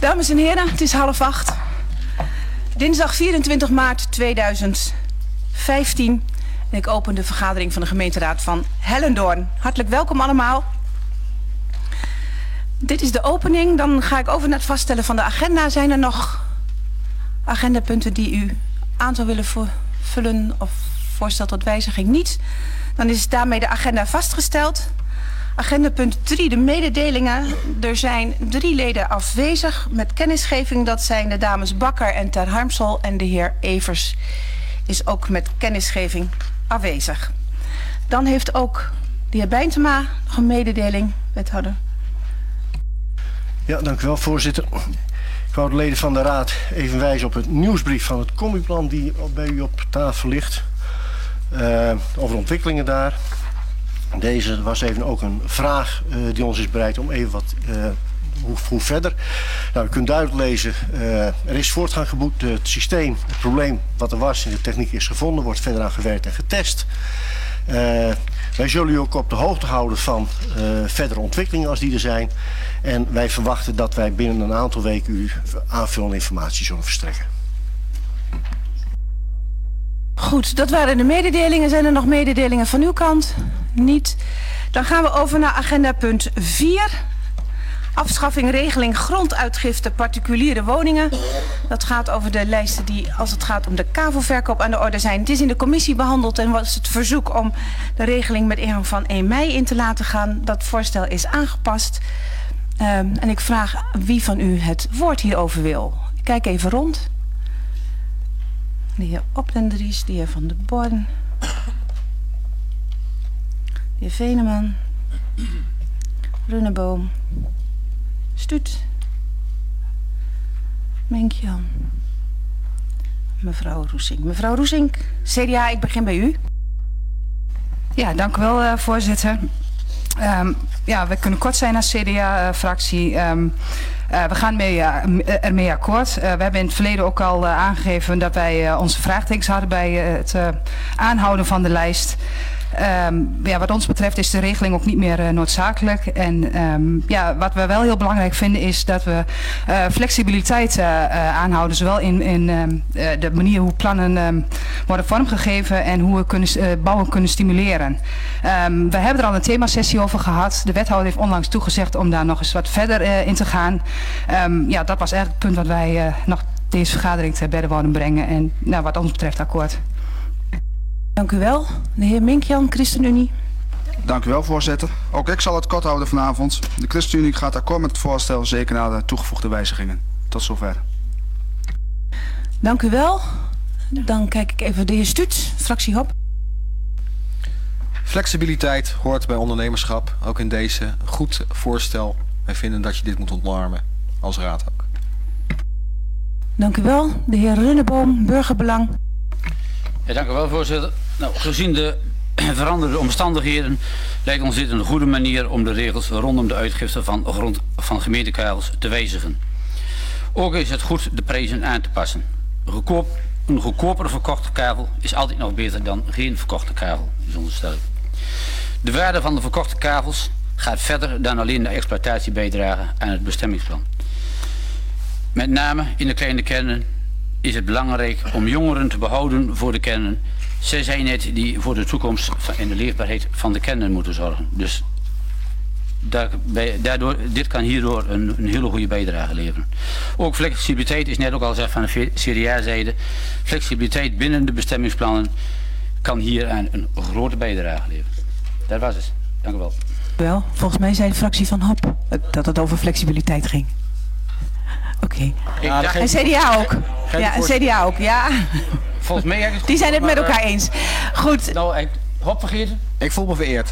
Dames en heren, het is 7:30. Dinsdag 24 maart 2015. En ik open de vergadering van de gemeenteraad van Hellendoorn. Hartelijk welkom allemaal. Dit is de opening. Dan ga ik over naar het vaststellen van de agenda. Zijn er nog agendapunten die u aan zou willen vullen of voorstel tot wijziging? Niet. Dan is daarmee de agenda vastgesteld. Agenda punt 3, de mededelingen. Er zijn 3 leden afwezig met kennisgeving. Dat zijn de dames Bakker en Ter Harmsel. En de heer Evers is ook met kennisgeving afwezig. Dan heeft ook de heer Bijntema nog een mededeling, wethouder. Ja, dank u wel, voorzitter. Ik wou de leden van de raad even wijzen op het nieuwsbrief van het combiplan die bij u op tafel ligt. Over ontwikkelingen daar. Deze was even ook een vraag die ons is bereid om even wat hoe verder. Nou, u kunt duidelijk lezen, er is voortgang geboekt. Het systeem, het probleem wat er was in de techniek is gevonden, wordt verder aan gewerkt en getest. Wij zullen u ook op de hoogte houden van verdere ontwikkelingen als die er zijn. En wij verwachten dat wij binnen een aantal weken u aanvullende informatie zullen verstrekken. Goed, dat waren de mededelingen. Zijn er nog mededelingen van uw kant? Niet. Dan gaan we over naar agenda punt 4. Afschaffing regeling gronduitgifte particuliere woningen. Dat gaat over de lijsten die, als het gaat om de kavelverkoop, aan de orde zijn. Het is in de commissie behandeld en was het verzoek om de regeling met ingang van 1 mei in te laten gaan. Dat voorstel is aangepast. En ik vraag wie van u het woord hierover wil. Ik kijk even rond. De heer Oplendries, de heer Van der Born, de heer Veneman, Runneboom, Stuut, Menkjan, mevrouw Roesink. Mevrouw Roesink, CDA, ik begin bij u. Ja, dank u wel, voorzitter. Ja, we kunnen kort zijn als CDA-fractie. We gaan ermee akkoord. We hebben in het verleden ook al aangegeven dat wij onze vraagtekens hadden bij het aanhouden van de lijst. Ja, wat ons betreft is de regeling ook niet meer noodzakelijk. En ja, wat we wel heel belangrijk vinden is dat we flexibiliteit aanhouden. Zowel in de manier hoe plannen worden vormgegeven en hoe we bouwen kunnen stimuleren. We hebben er al een themasessie over gehad. De wethouder heeft onlangs toegezegd om daar nog eens wat verder in te gaan. Ja, dat was eigenlijk het punt wat wij nog deze vergadering te bedden wouden brengen. En nou, wat ons betreft akkoord. Dank u wel. De heer Minkjan, ChristenUnie. Dank u wel, voorzitter. Ook ik zal het kort houden vanavond. De ChristenUnie gaat akkoord met het voorstel, zeker na de toegevoegde wijzigingen. Tot zover. Dank u wel. Dan kijk ik even de heer Stuut, fractie HOP. Flexibiliteit hoort bij ondernemerschap. Ook in deze goed voorstel. Wij vinden dat je dit moet omarmen als raad ook. Dank u wel. De heer Runneboom, Burgerbelang. Ja, dank u wel, voorzitter. Nou, gezien de veranderde omstandigheden lijkt ons dit een goede manier om de regels rondom de uitgifte van grond van gemeentekavels te wijzigen. Ook is het goed de prijzen aan te passen. Een goedkoper verkochte kavel is altijd nog beter dan geen verkochte kavel, is onze stelling. De waarde van de verkochte kavels gaat verder dan alleen de exploitatiebijdrage aan het bestemmingsplan. Met name in de kleine kernen is het belangrijk om jongeren te behouden voor de kernen. Zij zijn het die voor de toekomst en de leefbaarheid van de kernen moeten zorgen. Dus dit kan hierdoor een hele goede bijdrage leveren. Ook flexibiliteit is net ook al gezegd van de CDA-zijde. Flexibiliteit binnen de bestemmingsplannen kan hier aan een grote bijdrage leveren. Dat was het. Dank u wel. Wel, volgens mij zei de fractie van HOP dat het over flexibiliteit ging. Oké. Okay. En CDA ook. Ja, en CDA ook, ja. Volgens mij goed, die zijn het met elkaar eens. Goed. Nou, Hop vergeten. Ik voel me vereerd.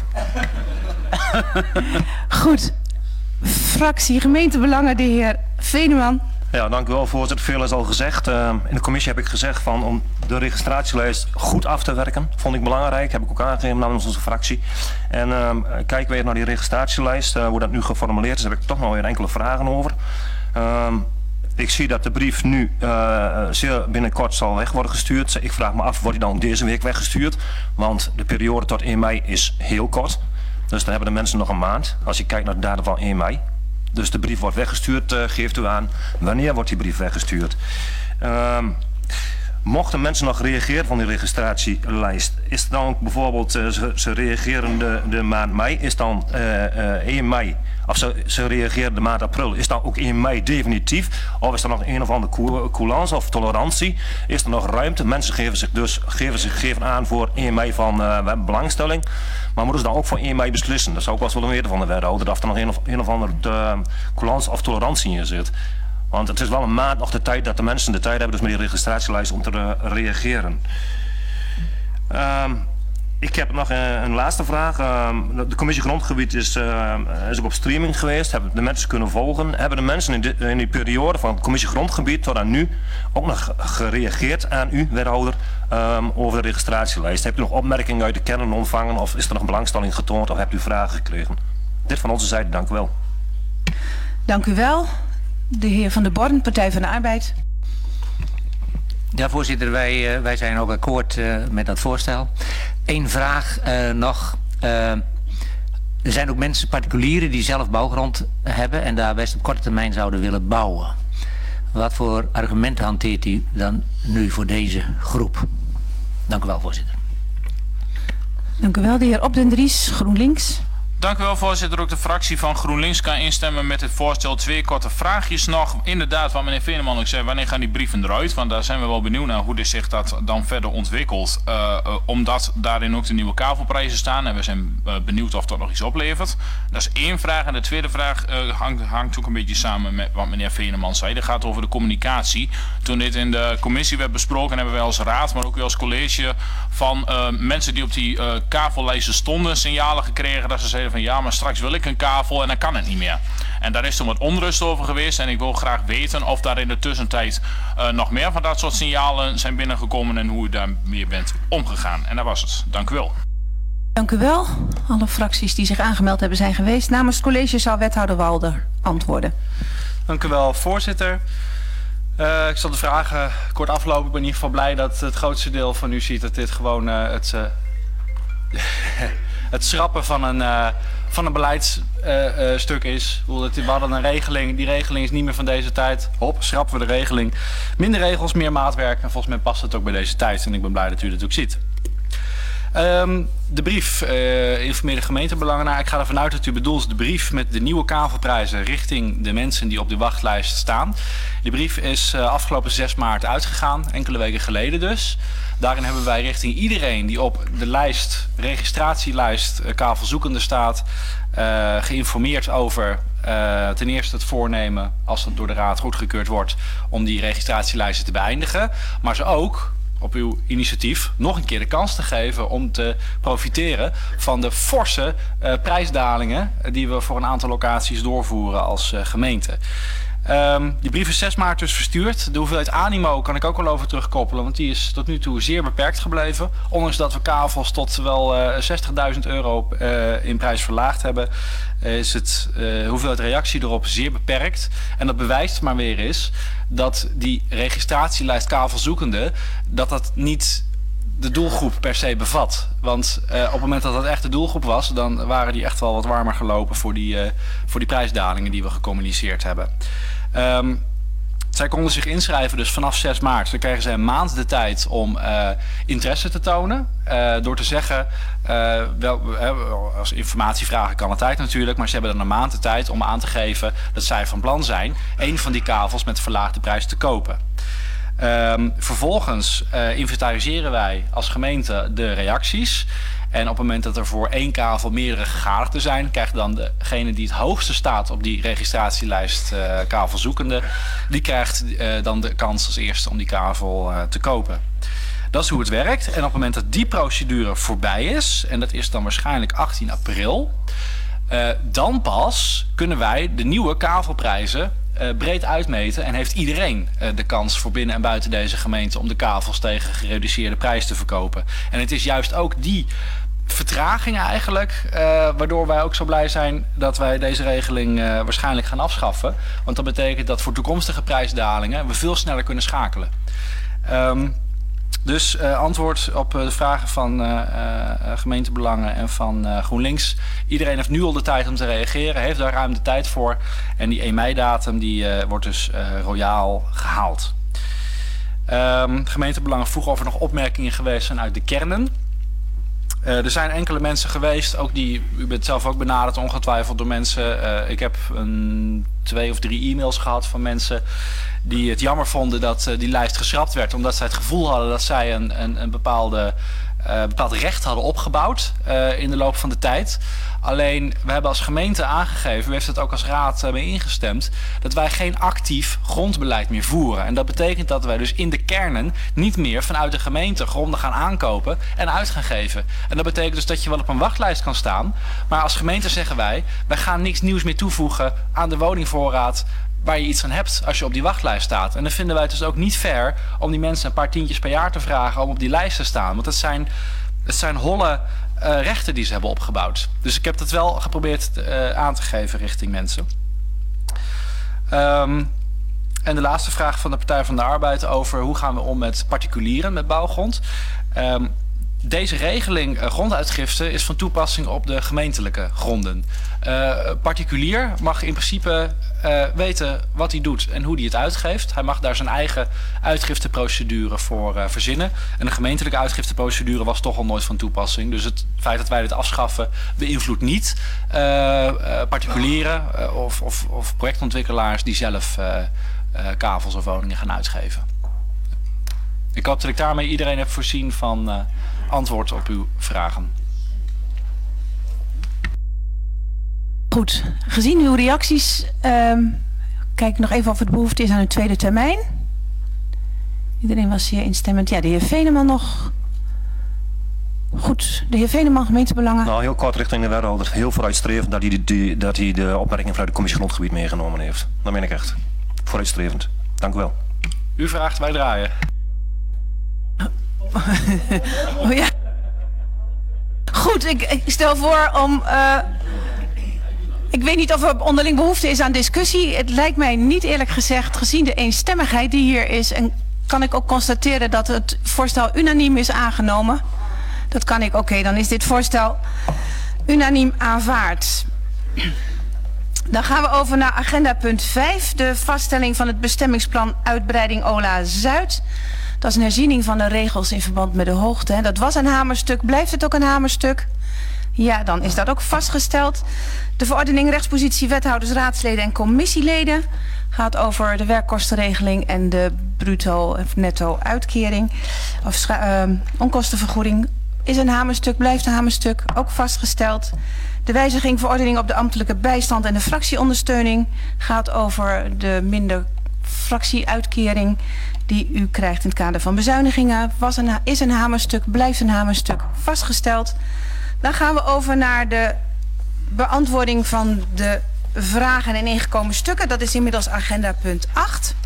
Goed. Fractie Gemeentebelangen, de heer Veneman. Ja, dank u wel, voorzitter. Veel is al gezegd. In de commissie heb ik gezegd van om de registratielijst goed af te werken. Vond ik belangrijk. Heb ik ook aangegeven namens onze fractie. En kijken we even naar die registratielijst. Hoe dat nu geformuleerd is, heb ik toch nog weer enkele vragen over. Ik zie dat de brief nu zeer binnenkort zal weg worden gestuurd. Ik vraag me af, wordt die dan deze week weggestuurd? Want de periode tot 1 mei is heel kort. Dus dan hebben de mensen nog een maand. Als je kijkt naar de datum van 1 mei. Dus de brief wordt weggestuurd, geeft u aan. Wanneer wordt die brief weggestuurd? Mochten mensen nog reageren van die registratielijst, is dan ook bijvoorbeeld, ze reageren de maand mei, is dan 1 mei, of ze reageren de maand april, is dan ook 1 mei definitief? Of is er nog een of andere coulance of tolerantie? Is er nog ruimte? Mensen geven aan voor 1 mei van belangstelling, maar moeten ze dan ook voor 1 mei beslissen? Dat zou ik wel eens willen weten van de wethouder, of er nog een of andere coulance of tolerantie in zit. Want het is wel een maand nog de tijd dat de mensen de tijd hebben dus met die registratielijst om te reageren. Ik heb nog een laatste vraag. De commissie grondgebied is ook op streaming geweest. Hebben de mensen kunnen volgen. Hebben de mensen in die periode van de commissie grondgebied tot aan nu ook nog gereageerd aan u, wethouder, over de registratielijst? Hebt u nog opmerkingen uit de kernen ontvangen of is er nog belangstelling getoond of hebt u vragen gekregen? Dit van onze zijde, dank u wel. Dank u wel. De heer Van der Born, Partij van de Arbeid. Ja, voorzitter, wij zijn ook akkoord met dat voorstel. Eén vraag nog. Er zijn ook mensen, particulieren, die zelf bouwgrond hebben en daar best op korte termijn zouden willen bouwen. Wat voor argumenten hanteert u dan nu voor deze groep? Dank u wel, voorzitter. Dank u wel. De heer Op den Dries, GroenLinks. Dank u wel, voorzitter. Ook de fractie van GroenLinks kan instemmen met het voorstel. 2 korte vraagjes nog. Inderdaad, wat meneer Veneman ook zei, wanneer gaan die brieven eruit? Want daar zijn we wel benieuwd naar hoe zich dat dan verder ontwikkelt. Omdat daarin ook de nieuwe kavelprijzen staan. En we zijn benieuwd of dat nog iets oplevert. Dat is 1 vraag. En de tweede vraag hangt ook een beetje samen met wat meneer Veneman zei. Dat gaat over de communicatie. Toen dit in de commissie werd besproken, hebben wij als raad, maar ook weer als college van mensen die op die kavellijsten stonden, signalen gekregen dat ze zeiden van ja, maar straks wil ik een kavel en dan kan het niet meer. En daar is toen wat onrust over geweest en ik wil graag weten of daar in de tussentijd nog meer van dat soort signalen zijn binnengekomen en hoe u daarmee bent omgegaan. En dat was het. Dank u wel. Dank u wel. Alle fracties die zich aangemeld hebben zijn geweest. Namens het college zal wethouder Walder antwoorden. Dank u wel, voorzitter. Ik zal de vragen kort aflopen. Ik ben in ieder geval blij dat het grootste deel van u ziet dat dit gewoon het schrappen van een beleidsstuk is. We hadden een regeling, die regeling is niet meer van deze tijd. Hop, schrappen we de regeling. Minder regels, meer maatwerk en volgens mij past het ook bij deze tijd. En ik ben blij dat u dat ook ziet. De brief informeerde gemeentebelangen naar. Ik ga ervan uit dat u bedoelt de brief met de nieuwe kavelprijzen richting de mensen die op de wachtlijst staan. Die brief is afgelopen 6 maart uitgegaan, enkele weken geleden dus. Daarin hebben wij richting iedereen die op de lijst, registratielijst kavelzoekende staat, geïnformeerd over ten eerste het voornemen, als het door de raad goedgekeurd wordt, om die registratielijsten te beëindigen. Maar ze ook op uw initiatief nog een keer de kans te geven om te profiteren van de forse prijsdalingen die we voor een aantal locaties doorvoeren als gemeente. Die brief is 6 maart dus verstuurd. De hoeveelheid animo kan ik ook wel over terugkoppelen, want die is tot nu toe zeer beperkt gebleven. Ondanks dat we kavels tot wel €60.000 in prijs verlaagd hebben, is de hoeveelheid reactie erop zeer beperkt. En dat bewijst maar weer eens dat die registratielijst kavelzoekende, dat niet de doelgroep per se bevat. Want op het moment dat dat echt de doelgroep was, dan waren die echt wel wat warmer gelopen voor die prijsdalingen die we gecommuniceerd hebben. Zij konden zich inschrijven dus vanaf 6 maart. Dan kregen zij een maand de tijd om interesse te tonen. Door te zeggen, als informatievragen kan altijd natuurlijk, maar ze hebben dan een maand de tijd om aan te geven dat zij van plan zijn één van die kavels met verlaagde prijs te kopen. Vervolgens inventariseren wij als gemeente de reacties. En op het moment dat er voor 1 kavel meerdere gegadigden zijn, krijgt dan degene die het hoogste staat op die registratielijst kavelzoekende, die krijgt dan de kans als eerste om die kavel te kopen. Dat is hoe het werkt. En op het moment dat die procedure voorbij is, en dat is dan waarschijnlijk 18 april, dan pas kunnen wij de nieuwe kavelprijzen breed uitmeten en heeft iedereen de kans voor binnen en buiten deze gemeente om de kavels tegen gereduceerde prijs te verkopen. En het is juist ook die vertraging eigenlijk, waardoor wij ook zo blij zijn dat wij deze regeling waarschijnlijk gaan afschaffen. Want dat betekent dat voor toekomstige prijsdalingen we veel sneller kunnen schakelen. Dus antwoord op de vragen van gemeentebelangen en van GroenLinks. Iedereen heeft nu al de tijd om te reageren, heeft daar ruim de tijd voor. En die 1 mei datum die wordt dus royaal gehaald. Gemeentebelangen vroegen of er nog opmerkingen geweest zijn uit de kernen. Er zijn enkele mensen geweest, ook u bent zelf ook benaderd ongetwijfeld door mensen. Ik heb 2 of 3 e-mails gehad van mensen die het jammer vonden dat die lijst geschrapt werd. Omdat zij het gevoel hadden dat zij een bepaald recht hadden opgebouwd in de loop van de tijd. Alleen, we hebben als gemeente aangegeven, u heeft het ook als raad mee ingestemd, dat wij geen actief grondbeleid meer voeren. En dat betekent dat wij dus in de kernen niet meer vanuit de gemeente gronden gaan aankopen en uit gaan geven. En dat betekent dus dat je wel op een wachtlijst kan staan, maar als gemeente zeggen wij gaan niks nieuws meer toevoegen aan de woningvoorraad waar je iets aan hebt als je op die wachtlijst staat. En dan vinden wij het dus ook niet fair om die mensen een paar tientjes per jaar te vragen om op die lijst te staan. Want het zijn holle rechten die ze hebben opgebouwd. Dus ik heb dat wel geprobeerd aan te geven richting mensen. En de laatste vraag van de Partij van de Arbeid over hoe gaan we om met particulieren met bouwgrond. Deze regeling gronduitgifte is van toepassing op de gemeentelijke gronden. Particulier mag in principe weten wat hij doet en hoe hij het uitgeeft. Hij mag daar zijn eigen uitgifteprocedure voor verzinnen. En de gemeentelijke uitgifteprocedure was toch al nooit van toepassing. Dus het feit dat wij dit afschaffen beïnvloedt niet particulieren of projectontwikkelaars die zelf kavels of woningen gaan uitgeven. Ik hoop dat ik daarmee iedereen heb voorzien van antwoord op uw vragen. Goed, gezien uw reacties kijk ik nog even of het behoefte is aan een tweede termijn. Iedereen was zeer instemmend. Ja, de heer Veneman nog. Goed, de heer Veneman, gemeentebelangen. Nou, heel kort richting de wethouder. Heel vooruitstrevend dat hij de opmerkingen vanuit de commissie grondgebied meegenomen heeft. Dat meen ik echt. Vooruitstrevend. Dank u wel. U vraagt, wij draaien. Oh ja. Goed, ik stel voor om... ik weet niet of er onderling behoefte is aan discussie. Het lijkt mij niet eerlijk gezegd, gezien de eenstemmigheid die hier is... en kan ik ook constateren dat het voorstel unaniem is aangenomen. Dat kan ik, oké, dan is dit voorstel unaniem aanvaard. Dan gaan we over naar agenda punt 5. De vaststelling van het bestemmingsplan uitbreiding Ola Zuid. Dat is een herziening van de regels in verband met de hoogte. Dat was een hamerstuk. Blijft het ook een hamerstuk? Ja, dan is dat ook vastgesteld. De verordening rechtspositie wethouders, raadsleden en commissieleden gaat over de werkkostenregeling en de bruto of netto uitkering of onkostenvergoeding. Is een hamerstuk, blijft een hamerstuk, ook vastgesteld. De wijziging verordening op de ambtelijke bijstand en de fractieondersteuning gaat over de minder fractieuitkering die u krijgt in het kader van bezuinigingen. Is een hamerstuk, blijft een hamerstuk, vastgesteld. Dan gaan we over naar de beantwoording van de vragen en ingekomen stukken. Dat is inmiddels agenda punt 8.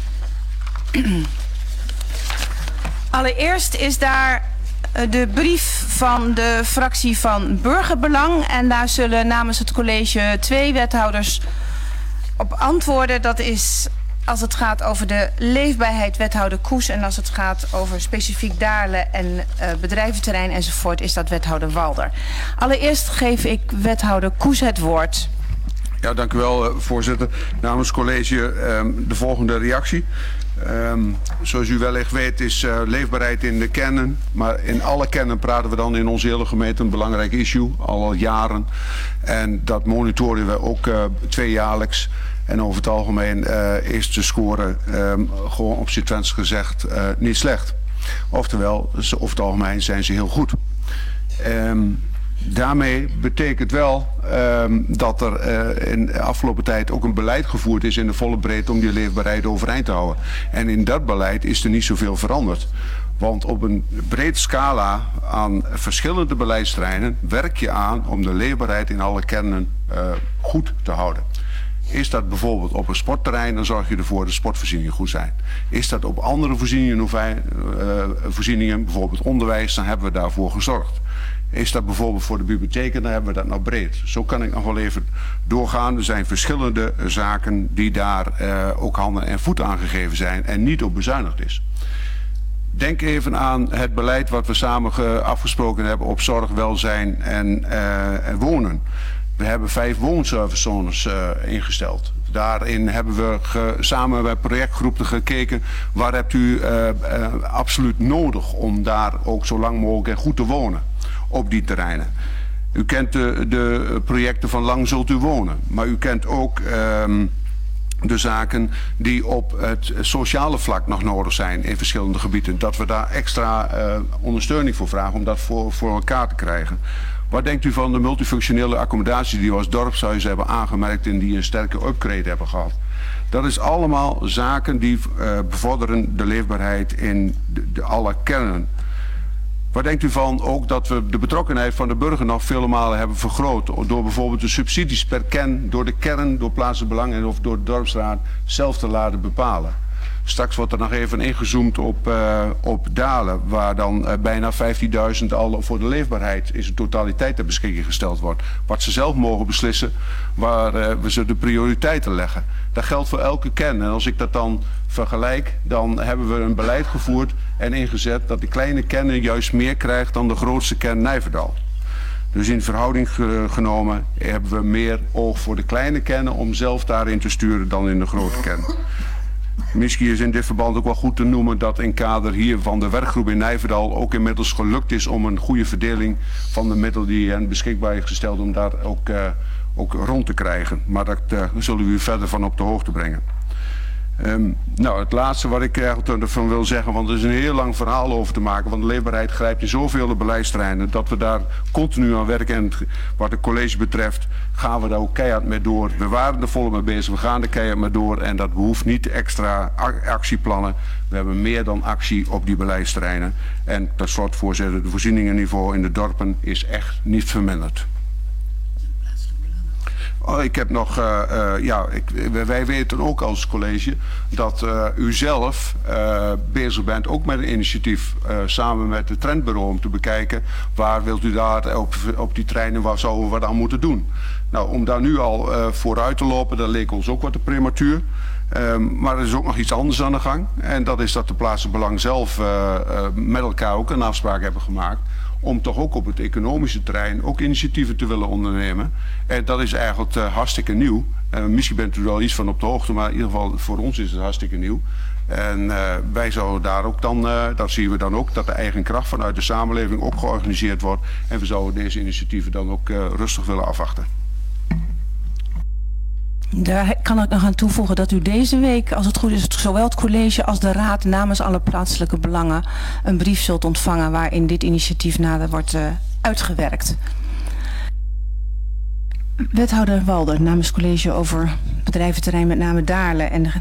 Allereerst is daar de brief van de fractie van Burgerbelang. En daar zullen namens het college 2 wethouders op antwoorden. Dat is als het gaat over de leefbaarheid wethouder Koes. En als het gaat over specifiek Daarle en bedrijventerrein enzovoort is dat wethouder Walder. Allereerst geef ik wethouder Koes het woord. Ja, dank u wel, voorzitter. Namens het college de volgende reactie. Zoals u wellicht weet is leefbaarheid in de kernen. Maar in alle kernen praten we dan in onze hele gemeente een belangrijk issue. Al jaren. En dat monitoren we ook 2-jaarlijks. En over het algemeen is de score gewoon op z'n Twents gezegd niet slecht. Oftewel, over het algemeen zijn ze heel goed. Daarmee betekent wel dat er in de afgelopen tijd ook een beleid gevoerd is in de volle breedte om die leefbaarheid overeind te houden. En in dat beleid is er niet zoveel veranderd. Want op een breed scala aan verschillende beleidsterreinen werk je aan om de leefbaarheid in alle kernen goed te houden. Is dat bijvoorbeeld op een sportterrein, dan zorg je ervoor dat de sportvoorzieningen goed zijn. Is dat op andere voorzieningen, bijvoorbeeld onderwijs, dan hebben we daarvoor gezorgd. Is dat bijvoorbeeld voor de bibliotheken, dan hebben we dat nog breed. Zo kan ik nog wel even doorgaan. Er zijn verschillende zaken die daar ook handen en voeten aan gegeven zijn en niet op bezuinigd is. Denk even aan het beleid wat we samen afgesproken hebben op zorg, welzijn en wonen. We hebben 5 woonservicezones ingesteld. Daarin hebben we samen bij projectgroepen gekeken waar hebt u absoluut nodig om daar ook zo lang mogelijk en goed te wonen op die terreinen. U kent de projecten van Lang Zult U Wonen, maar u kent ook de zaken die op het sociale vlak nog nodig zijn in verschillende gebieden. Dat we daar extra ondersteuning voor vragen om dat voor elkaar te krijgen. Wat denkt u van de multifunctionele accommodatie die we als dorpshuis hebben aangemerkt en die een sterke upgrade hebben gehad? Dat is allemaal zaken die bevorderen de leefbaarheid in alle kernen. Wat denkt u van ook dat we de betrokkenheid van de burger nog vele malen hebben vergroot door bijvoorbeeld de subsidies per kern door de kern, door plaatselijk belang en of door de dorpsraad zelf te laten bepalen? Straks wordt er nog even ingezoomd op Dalen, waar dan bijna 15.000 al voor de leefbaarheid in zijn totaliteit ter beschikking gesteld wordt. Wat ze zelf mogen beslissen waar we ze de prioriteiten leggen. Dat geldt voor elke kern. En als ik dat dan vergelijk, dan hebben we een beleid gevoerd en ingezet dat de kleine kernen juist meer krijgt dan de grootste kern Nijverdal. Dus in verhouding genomen hebben we meer oog voor de kleine kernen om zelf daarin te sturen dan in de grote kern. Misschien is in dit verband ook wel goed te noemen dat in kader hier van de werkgroep in Nijverdal ook inmiddels gelukt is om een goede verdeling van de middelen die hen beschikbaar is gesteld om daar ook rond te krijgen. Maar daar zullen we u verder van op de hoogte brengen. Nou, het laatste wat ik eigenlijk ervan wil zeggen, want er is een heel lang verhaal over te maken, want de leefbaarheid grijpt in zoveel beleidsterreinen dat we daar continu aan werken. En wat het college betreft gaan we daar ook keihard mee door. We waren er volop mee bezig, we gaan er keihard mee door en dat behoeft niet extra actieplannen. We hebben meer dan actie op die beleidsterreinen. En tot slot, voorzitter, de voorzieningenniveau in de dorpen is echt niet verminderd. Oh, ik heb nog, wij weten ook als college dat u zelf bezig bent ook met een initiatief samen met het trendbureau om te bekijken waar wilt u daar op die treinen, waar zouden we wat aan moeten doen. Nou, om daar nu al vooruit te lopen, dat leek ons ook wat te prematuur. Maar er is ook nog iets anders aan de gang en dat is dat de plaatselijk belang zelf met elkaar ook een afspraak hebben gemaakt om toch ook op het economische terrein ook initiatieven te willen ondernemen. En dat is eigenlijk hartstikke nieuw. Misschien bent u er wel iets van op de hoogte, maar in ieder geval voor ons is het hartstikke nieuw. En wij zouden daar ook dan, dat zien we dan ook, dat de eigen kracht vanuit de samenleving ook georganiseerd wordt. En we zouden deze initiatieven dan ook rustig willen afwachten. Daar kan ik nog aan toevoegen dat u deze week, als het goed is, zowel het college als de raad namens alle plaatselijke belangen een brief zult ontvangen waarin dit initiatief nader wordt uitgewerkt. Wethouder Walder namens het college over bedrijventerrein met name Daarle en...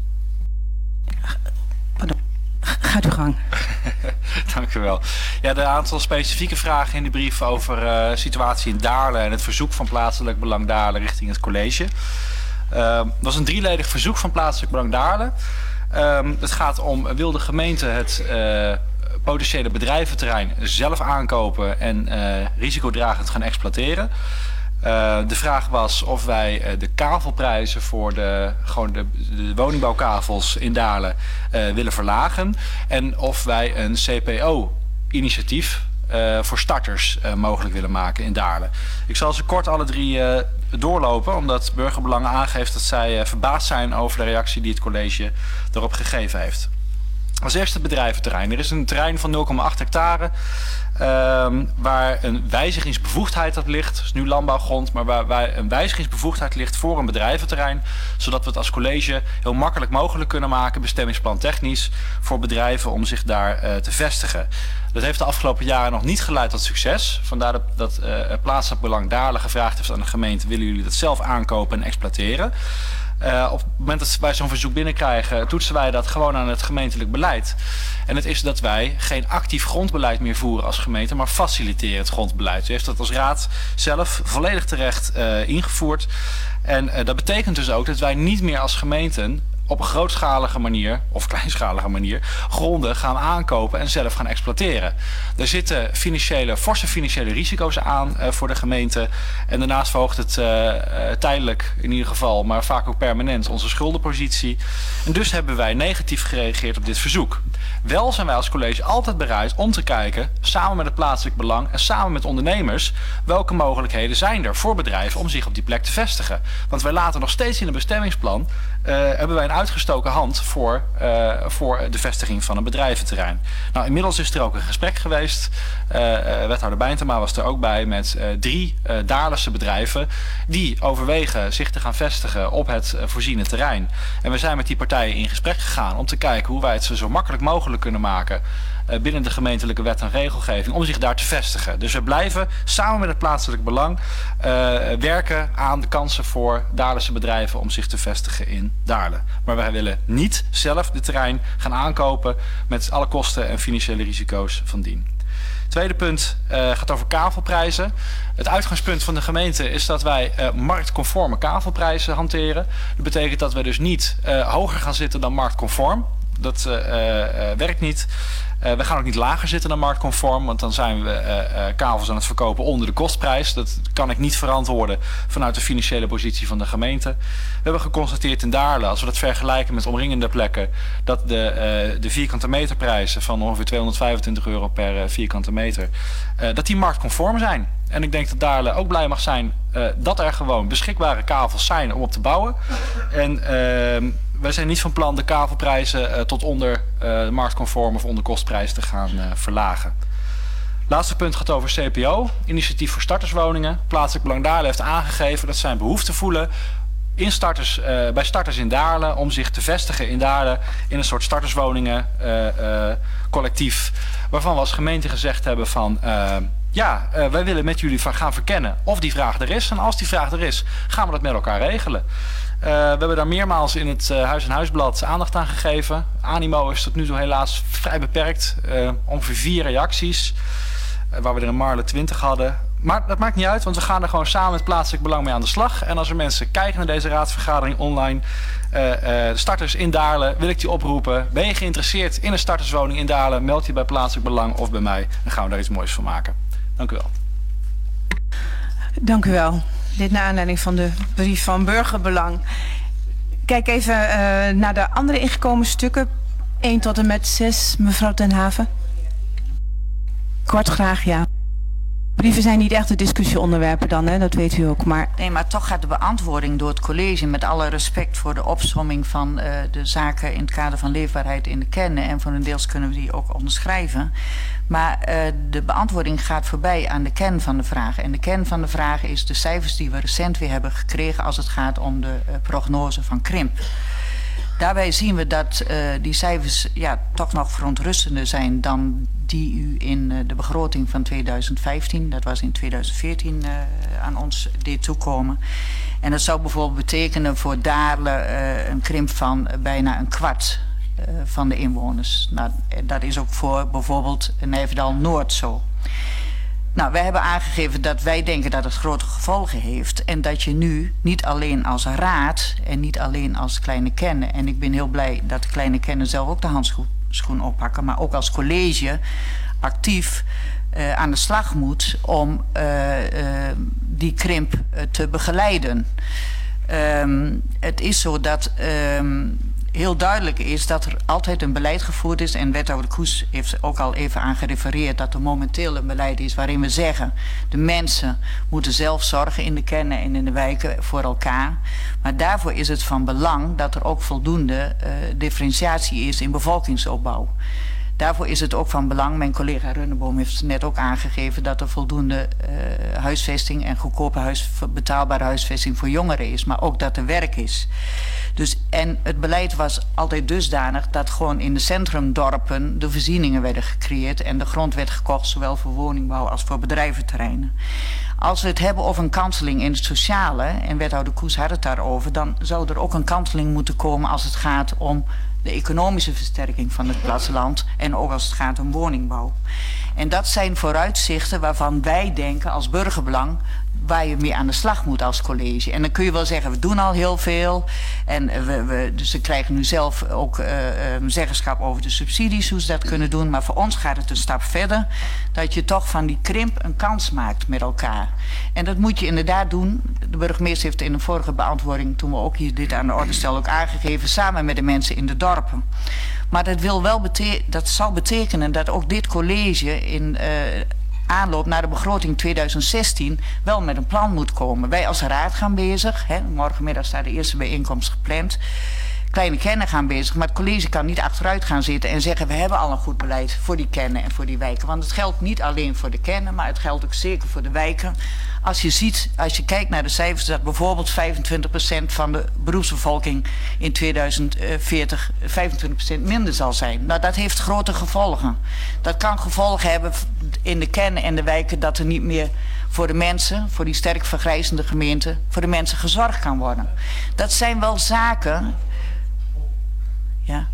Pardon. Gaat uw gang. Dank u wel. Ja, de aantal specifieke vragen in de brief over situatie in Daarle en het verzoek van plaatselijk belang Daarle richting het college. Dat was een drieledig verzoek van plaatselijk belang Daarle. Het gaat om, wil de gemeente het potentiële bedrijventerrein zelf aankopen en risicodragend gaan exploiteren. De vraag was of wij de kavelprijzen voor de woningbouwkavels in Daarle willen verlagen. En of wij een CPO-initiatief voor starters mogelijk willen maken in Daarle. Ik zal ze kort alle drie doorlopen, omdat Burgerbelangen aangeeft dat zij verbaasd zijn over de reactie die het college erop gegeven heeft. Als eerste het bedrijventerrein. Er is een terrein van 0,8 hectare waar een wijzigingsbevoegdheid op ligt. Het is nu landbouwgrond, maar waar een wijzigingsbevoegdheid ligt voor een bedrijventerrein. Zodat we het als college heel makkelijk mogelijk kunnen maken, bestemmingsplan technisch, voor bedrijven om zich daar te vestigen. Dat heeft de afgelopen jaren nog niet geleid tot succes. Vandaar dat plaatselijk belang Daarle gevraagd heeft aan de gemeente, willen jullie dat zelf aankopen en exploiteren? Op het moment dat wij zo'n verzoek binnenkrijgen, toetsen wij dat gewoon aan het gemeentelijk beleid. En het is dat wij geen actief grondbeleid meer voeren als gemeente, maar faciliteren het grondbeleid. U heeft dat als raad zelf volledig terecht ingevoerd. En dat betekent dus ook dat wij niet meer als gemeenten op een grootschalige manier, of kleinschalige manier, gronden gaan aankopen en zelf gaan exploiteren. Er zitten forse financiële risico's aan voor de gemeente. En daarnaast verhoogt het tijdelijk in ieder geval, maar vaak ook permanent, onze schuldenpositie. En dus hebben wij negatief gereageerd op dit verzoek. Wel zijn wij als college altijd bereid om te kijken, samen met het plaatselijk belang en samen met ondernemers, welke mogelijkheden zijn er voor bedrijven om zich op die plek te vestigen. Want wij laten nog steeds in een bestemmingsplan, hebben wij een uitgestoken hand voor de vestiging van een bedrijventerrein. Nou, inmiddels is er ook een gesprek geweest. Wethouder Bijntema was er ook bij met 3 Daarlense bedrijven die overwegen zich te gaan vestigen op het voorziene terrein. En we zijn met die partijen in gesprek gegaan om te kijken hoe wij het zo makkelijk mogelijk kunnen maken binnen de gemeentelijke wet en regelgeving om zich daar te vestigen. Dus we blijven samen met het plaatselijk belang werken aan de kansen voor Daarlense bedrijven om zich te vestigen in Daarlen. Maar wij willen niet zelf de terrein gaan aankopen met alle kosten en financiële risico's van dien. Tweede punt gaat over kavelprijzen. Het uitgangspunt van de gemeente is dat wij marktconforme kavelprijzen hanteren. Dat betekent dat we dus niet hoger gaan zitten dan marktconform. Dat werkt niet. We gaan ook niet lager zitten dan marktconform, want dan zijn we kavels aan het verkopen onder de kostprijs. Dat kan ik niet verantwoorden vanuit de financiële positie van de gemeente. We hebben geconstateerd in Daarlen, als we dat vergelijken met omringende plekken, dat de vierkante meterprijzen van ongeveer €225 per vierkante meter, dat die marktconform zijn. En ik denk dat Daarlen ook blij mag zijn dat er gewoon beschikbare kavels zijn om op te bouwen. En wij zijn niet van plan de kavelprijzen tot onder marktconform of onder kostprijs te gaan verlagen. Laatste punt gaat over CPO, initiatief voor starterswoningen. Plaatselijk Belang Daarlen heeft aangegeven dat zij een behoefte voelen bij starters in Daarlen om zich te vestigen in Daarlen in een soort starterswoningen collectief. Waarvan we als gemeente gezegd hebben van wij willen met jullie gaan verkennen of die vraag er is. En als die vraag er is, gaan we dat met elkaar regelen. We hebben daar meermaals in het Huis en Huisblad aandacht aan gegeven. Animo is tot nu toe helaas vrij beperkt. Ongeveer 4 reacties. Waar we er in Marle 20 hadden. Maar dat maakt niet uit, want we gaan er gewoon samen met plaatselijk belang mee aan de slag. En als er mensen kijken naar deze raadsvergadering online, starters in Daarlen, wil ik die oproepen. Ben je geïnteresseerd in een starterswoning in Daarlen, meld je bij plaatselijk belang of bij mij. Dan gaan we daar iets moois van maken. Dank u wel. Dank u wel. Dit naar aanleiding van de brief van Burgerbelang. Kijk even naar de andere ingekomen stukken. 1 tot en met 6, mevrouw Ten Haven. Kort graag, ja. Brieven zijn niet echt de discussieonderwerpen dan, hè? Dat weet u ook. Maar... Nee, maar toch gaat de beantwoording door het college, met alle respect voor de opsomming van de zaken in het kader van leefbaarheid in de kern, en voor een deels kunnen we die ook onderschrijven. Maar de beantwoording gaat voorbij aan de kern van de vraag. En de kern van de vraag is de cijfers die we recent weer hebben gekregen als het gaat om de prognose van krimp. Daarbij zien we dat die cijfers toch nog verontrustender zijn dan die u in de begroting van 2015, dat was in 2014, aan ons deed toekomen. En dat zou bijvoorbeeld betekenen voor Daarlen een krimp van bijna een kwart van de inwoners. Nou, dat is ook voor bijvoorbeeld Nijverdal-Noord zo. Nou, wij hebben aangegeven dat wij denken dat het grote gevolgen heeft. En dat je nu niet alleen als raad en niet alleen als kleine kern. En ik ben heel blij dat de kleine kern zelf ook de handschoen oppakken. Maar ook als college actief aan de slag moet om die krimp te begeleiden. Het is zo dat heel duidelijk is dat er altijd een beleid gevoerd is. En wethouder Koes heeft ook al even aan gerefereerd dat er momenteel een beleid is waarin we zeggen de mensen moeten zelf zorgen in de kernen en in de wijken voor elkaar. Maar daarvoor is het van belang dat er ook voldoende differentiatie is in bevolkingsopbouw. Daarvoor is het ook van belang, mijn collega Runneboom heeft net ook aangegeven, dat er voldoende huisvesting en goedkope betaalbare huisvesting voor jongeren is. Maar ook dat er werk is. Dus, en het beleid was altijd dusdanig dat gewoon in de centrumdorpen de voorzieningen werden gecreëerd en de grond werd gekocht, zowel voor woningbouw als voor bedrijventerreinen. Als we het hebben over een kanteling in het sociale, en wethouder Koes had het daarover, dan zou er ook een kanteling moeten komen als het gaat om de economische versterking van het platteland en ook als het gaat om woningbouw. En dat zijn vooruitzichten waarvan wij denken als burgerbelang waar je mee aan de slag moet als college. En dan kun je wel zeggen, we doen al heel veel. En dus we krijgen nu zelf ook zeggenschap over de subsidies, hoe ze dat kunnen doen. Maar voor ons gaat het een stap verder. Dat je toch van die krimp een kans maakt met elkaar. En dat moet je inderdaad doen. De burgemeester heeft in een vorige beantwoording, toen we ook hier dit aan de orde stelden, ook aangegeven, samen met de mensen in de dorpen. Maar dat zal betekenen dat ook dit college in aanloop naar de begroting 2016 wel met een plan moet komen. Wij als raad gaan bezig. Hè, morgenmiddag staat de eerste bijeenkomst gepland. Kleine kennen gaan bezig, maar het college kan niet achteruit gaan zitten en zeggen we hebben al een goed beleid voor die kennen en voor die wijken. Want het geldt niet alleen voor de kennen, maar het geldt ook zeker voor de wijken. Als je kijkt naar de cijfers dat bijvoorbeeld 25% van de beroepsbevolking in 2040 25% minder zal zijn. Nou, dat heeft grote gevolgen. Dat kan gevolgen hebben in de kennen en de wijken dat er niet meer voor de mensen, voor die sterk vergrijzende gemeenten, voor de mensen gezorgd kan worden. Dat zijn wel zaken. Ja.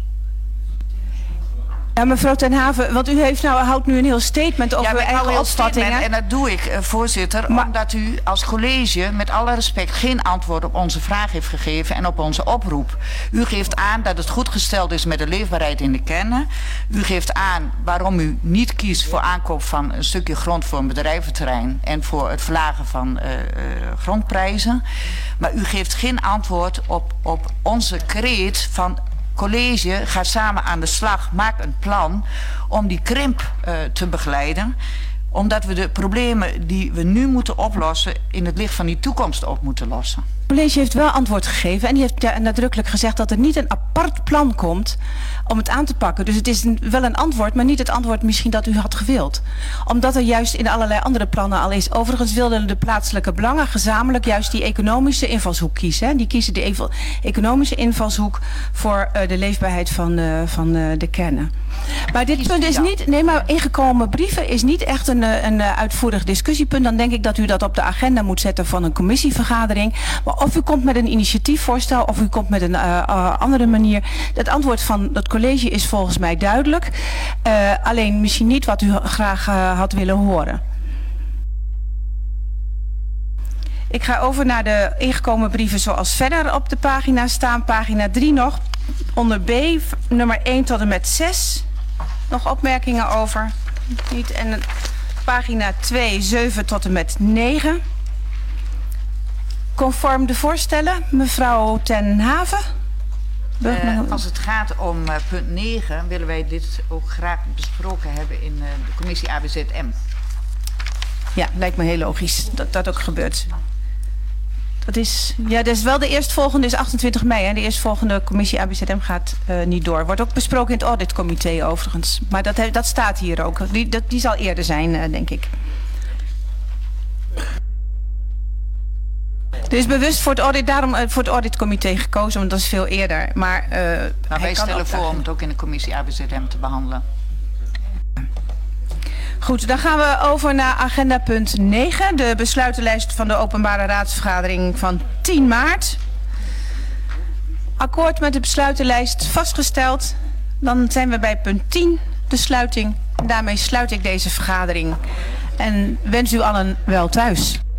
Ja, mevrouw ten Haven, want u houdt nu een heel statement over uw eigen opvattingen. En dat doe ik, voorzitter, omdat u als college met alle respect geen antwoord op onze vraag heeft gegeven en op onze oproep. U geeft aan dat het goed gesteld is met de leefbaarheid in de kennen. U geeft aan waarom u niet kiest voor aankoop van een stukje grond voor een bedrijventerrein en voor het verlagen van grondprijzen. Maar u geeft geen antwoord op onze kreet van college, ga samen aan de slag, maak een plan om die krimp te begeleiden. Omdat we de problemen die we nu moeten oplossen in het licht van die toekomst op moeten lossen. Het college heeft wel antwoord gegeven en die heeft nadrukkelijk gezegd dat er niet een apart plan komt om het aan te pakken. Dus het is wel een antwoord, maar niet het antwoord misschien dat u had gewild. Omdat er juist in allerlei andere plannen al is. Overigens wilden de plaatselijke belangen gezamenlijk juist die economische invalshoek kiezen. Hè. Die kiezen de economische invalshoek voor de leefbaarheid van de kennen. Maar dit punt is niet, nee, maar ingekomen brieven is niet echt een uitvoerig discussiepunt. Dan denk ik dat u dat op de agenda moet zetten van een commissievergadering. Maar of u komt met een initiatiefvoorstel of u komt met een andere manier. Het antwoord van het college is volgens mij duidelijk. Alleen misschien niet wat u graag had willen horen. Ik ga over naar de ingekomen brieven zoals verder op de pagina staan. Pagina 3 nog. Onder B, nummer 1 tot en met 6. Nog opmerkingen over? Niet. En pagina 2, 7 tot en met 9. Conform de voorstellen, mevrouw ten Haven. Als het gaat om punt 9 willen wij dit ook graag besproken hebben in de commissie ABZM. Ja, lijkt me heel logisch dat dat ook gebeurt. Dat is wel de eerstvolgende, is 28 mei. Hè? De eerstvolgende commissie ABZM gaat niet door. Wordt ook besproken in het auditcomité overigens. Maar dat staat hier ook. Die zal eerder zijn, denk ik. Er is bewust voor het auditcomité gekozen, want dat is veel eerder. Maar wij stellen voor om het ook in de commissie ABZM te behandelen. Goed, dan gaan we over naar agenda punt 9. De besluitenlijst van de openbare raadsvergadering van 10 maart. Akkoord met de besluitenlijst vastgesteld. Dan zijn we bij punt 10, de sluiting. En daarmee sluit ik deze vergadering. En wens u allen wel thuis.